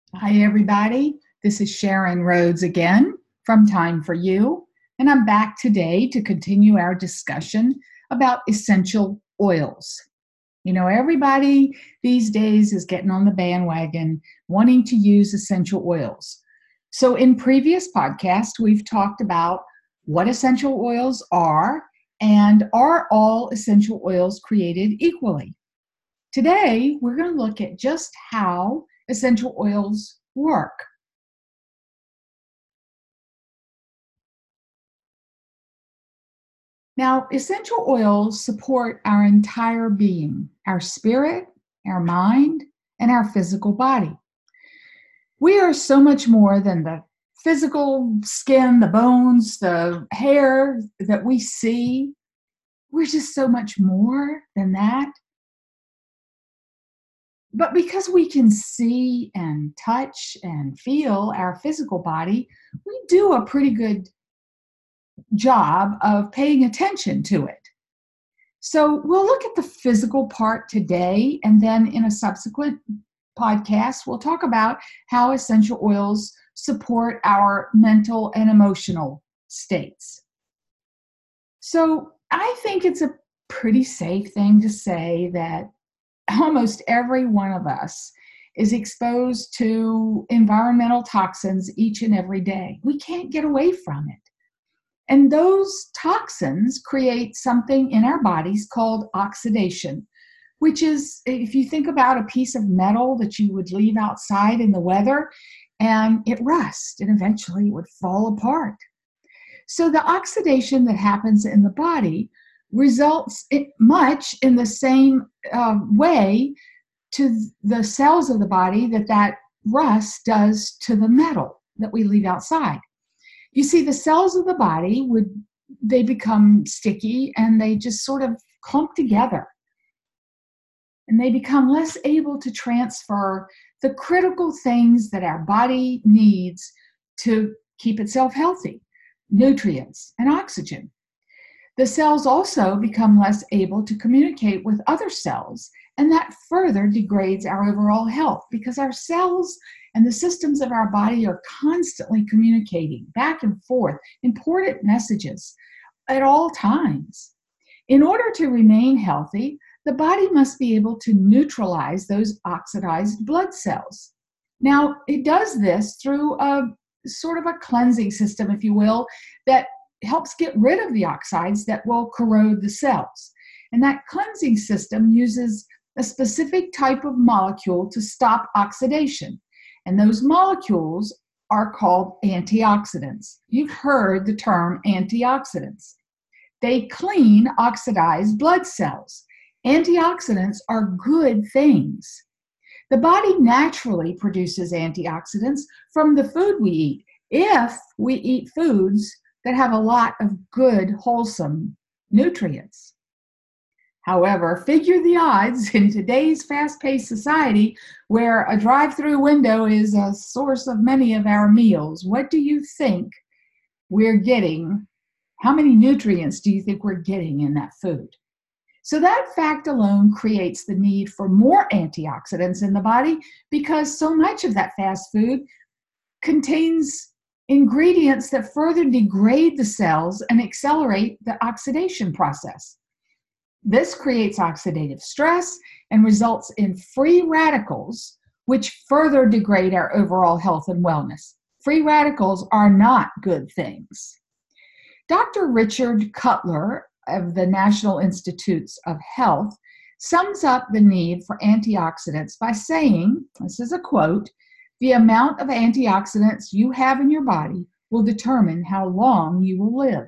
Hi, everybody. This is Sharon Rhodes again from Time for You, and I'm back today to continue our discussion about essential oils. Everybody these days is getting on the bandwagon wanting to use essential oils. So, in previous podcasts, we've talked about what essential oils are and are all essential oils created equally. Today, we're going to look at just how essential oils work. Now, essential oils support our entire being, our spirit, our mind, and our physical body. We are so much more than the physical skin, the bones, the hair that we see. We're just so much more than that. But because we can see and touch and feel our physical body, we do a pretty good job of paying attention to it. So we'll look at the physical part today, and then in a subsequent podcast, we'll talk about how essential oils support our mental and emotional states. So I think it's a pretty safe thing to say that almost every one of us is exposed to environmental toxins each and every day. We can't get away from it. And those toxins create something in our bodies called oxidation, which is, if you think about a piece of metal that you would leave outside in the weather, and it rusts and eventually it would fall apart. So the oxidation that happens in the body results much in the same way to the cells of the body that rust does to the metal that we leave outside. You see, the cells of the body they become sticky and they just sort of clump together. And they become less able to transfer the critical things that our body needs to keep itself healthy, nutrients and oxygen. The cells also become less able to communicate with other cells, and that further degrades our overall health because our cells and the systems of our body are constantly communicating back and forth important messages at all times. In order to remain healthy, the body must be able to neutralize those oxidized blood cells. Now, it does this through a sort of a cleansing system, if you will, that helps get rid of the oxides that will corrode the cells. And that cleansing system uses a specific type of molecule to stop oxidation. And those molecules are called antioxidants. You've heard the term antioxidants. They clean oxidized blood cells. Antioxidants are good things. The body naturally produces antioxidants from the food we eat, if we eat foods that have a lot of good, wholesome nutrients. However, figure the odds in today's fast-paced society where a drive-through window is a source of many of our meals. What do you think we're getting? How many nutrients do you think we're getting in that food? So that fact alone creates the need for more antioxidants in the body because so much of that fast food contains ingredients that further degrade the cells and accelerate the oxidation process. This creates oxidative stress and results in free radicals, which further degrade our overall health and wellness. Free radicals are not good things. Dr. Richard Cutler of the National Institutes of Health sums up the need for antioxidants by saying, this is a quote, "The amount of antioxidants you have in your body will determine how long you will live.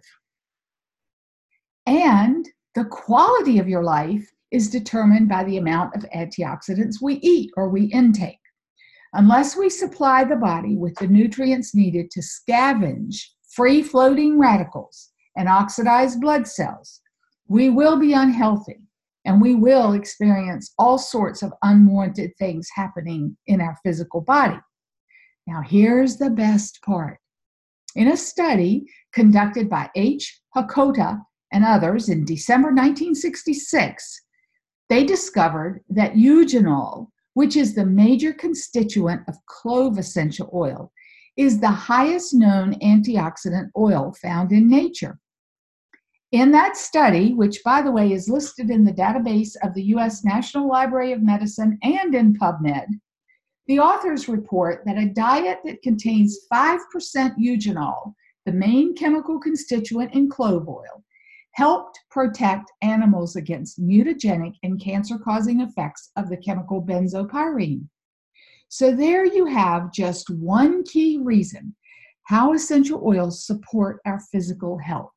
And the quality of your life is determined by the amount of antioxidants we eat or we intake. Unless we supply the body with the nutrients needed to scavenge free-floating radicals and oxidized blood cells, we will be unhealthy and we will experience all sorts of unwanted things happening in our physical body." Now, here's the best part. In a study conducted by H. Hakota and others in December 1966, they discovered that eugenol which is the major constituent of clove essential oil, is the highest known antioxidant oil found in nature. In that study, which by the way is listed in the database of the U.S. National Library of Medicine and in PubMed, the authors report that a diet that contains 5% eugenol, the main chemical constituent in clove oil, helped protect animals against mutagenic and cancer-causing effects of the chemical benzopyrene. So there you have just one key reason how essential oils support our physical health.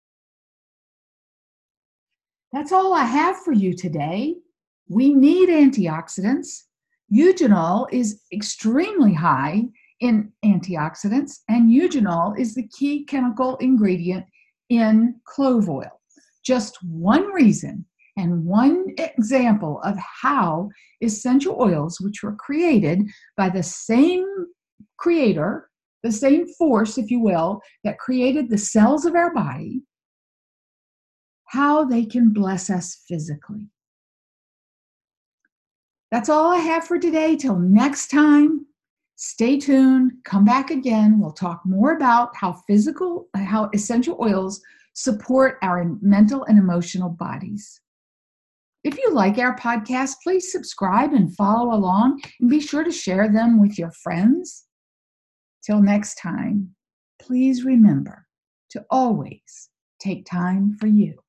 That's all I have for you today. We need antioxidants. Eugenol is extremely high in antioxidants, and eugenol is the key chemical ingredient in clove oil. Just one reason and one example of how essential oils, which were created by the same creator, the same force, if you will, that created the cells of our body, how they can bless us physically. That's all I have for today. Till next time, stay tuned. Come back again. We'll talk more about how essential oils support our mental and emotional bodies. If you like our podcast, please subscribe and follow along, and be sure to share them with your friends. Till next time, please remember to always take time for you.